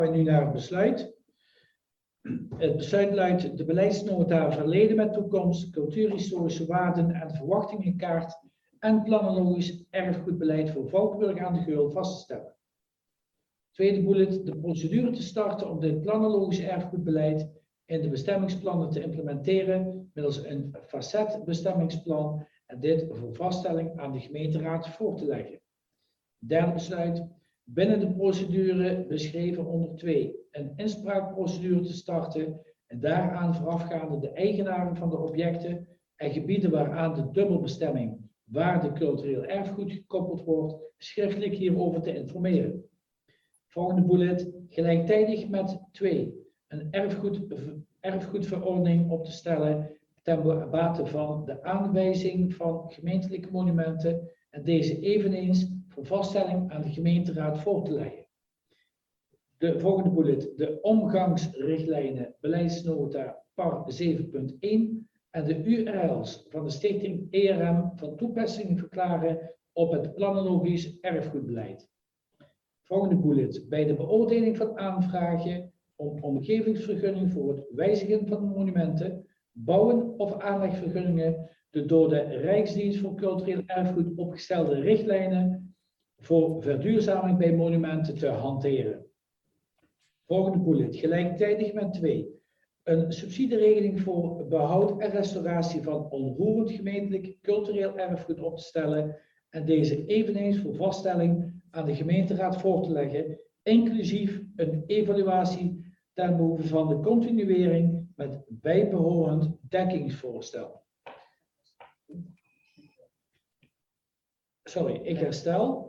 Nu naar het besluit. Het besluit luidt: de beleidsnota verleden met toekomst, cultuurhistorische waarden en verwachtingenkaart en planologisch erfgoedbeleid voor Valkenburg aan de Geul vast te stellen. Tweede bullet: de procedure te starten om dit planologisch erfgoedbeleid in de bestemmingsplannen te implementeren middels een facetbestemmingsplan en dit voor vaststelling aan de gemeenteraad voor te leggen. Derde besluit: binnen de procedure beschreven onder 2 een inspraakprocedure te starten en daaraan voorafgaande de eigenaren van de objecten en gebieden waaraan de dubbelbestemming waarde cultureel erfgoed gekoppeld wordt, schriftelijk hierover te informeren. Volgende bullet: gelijktijdig met 2 een erfgoedverordening op te stellen ten bate van de aanwijzing van gemeentelijke monumenten en deze eveneens voor vaststelling aan de gemeenteraad voor te leggen. De volgende bullet: de omgangsrichtlijnen beleidsnota par 7.1 en de URL's van de stichting ERM van toepassing verklaren op het planologisch erfgoedbeleid. Volgende bullet: bij de beoordeling van aanvragen om omgevingsvergunning voor het wijzigen van monumenten, bouwen of aanlegvergunningen, de door de Rijksdienst voor Cultureel Erfgoed opgestelde richtlijnen voor verduurzaming bij monumenten te hanteren. Volgende bullet: gelijktijdig met 2 een subsidieregeling voor behoud en restauratie van onroerend gemeentelijk cultureel erfgoed op te stellen en deze eveneens voor vaststelling aan de gemeenteraad voor te leggen, inclusief een evaluatie ten behoeve van de continuering met bijbehorend dekkingsvoorstel. Sorry, ik herstel.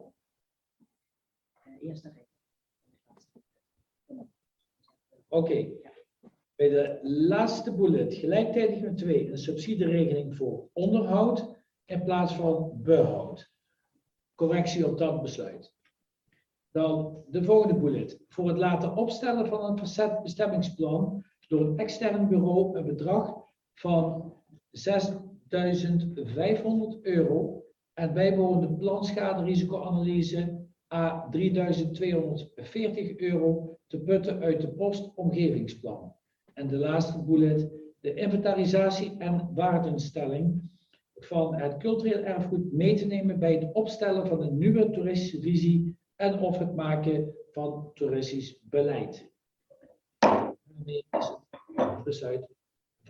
Oké. Bij de laatste bullet, gelijktijdig met 2 een subsidieregeling voor onderhoud in plaats van behoud. Correctie op dat besluit. Dan de volgende bullet. Voor het laten opstellen van een facetbestemmingsplan door een extern bureau een bedrag van €6.500 en bijbehorende planschaderisicoanalyse à €3.240 te putten uit de post omgevingsplan. En de laatste bullet, de inventarisatie en waardenstelling van het cultureel erfgoed mee te nemen bij het opstellen van een nieuwe toeristische visie en of het maken van toeristisch beleid. Daarmee is het besluit